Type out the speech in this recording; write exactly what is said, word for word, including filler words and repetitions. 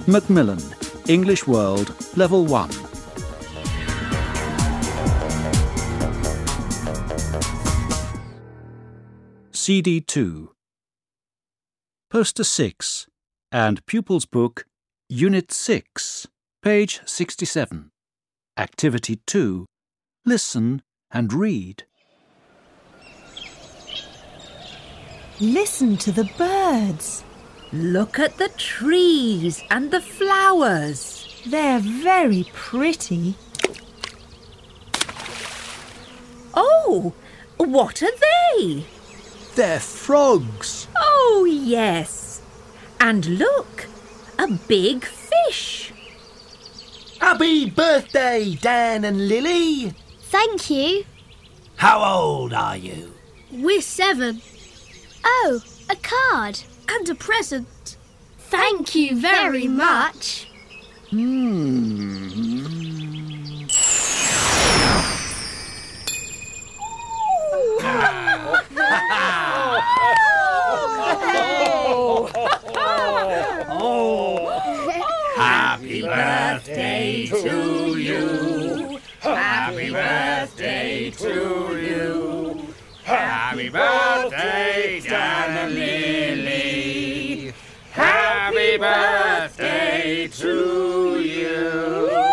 Macmillan, English World, Level one. C D two. Poster six and Pupils Book, Unit six, page sixty-seven. Activity two. Listen and read. Listen to the birds. Look at the trees and the flowers. They're very pretty. Oh, what are they? They're frogs. Oh, yes. And look, a big fish. Happy birthday, Dan and Lily. Thank you. How old are you? We're seven. Oh, a card. And a present. Thank you very much. Hmm. Happy birthday to you. Happy birthday to you. Happy birthday, Dan and Lily. Happy birthday to you.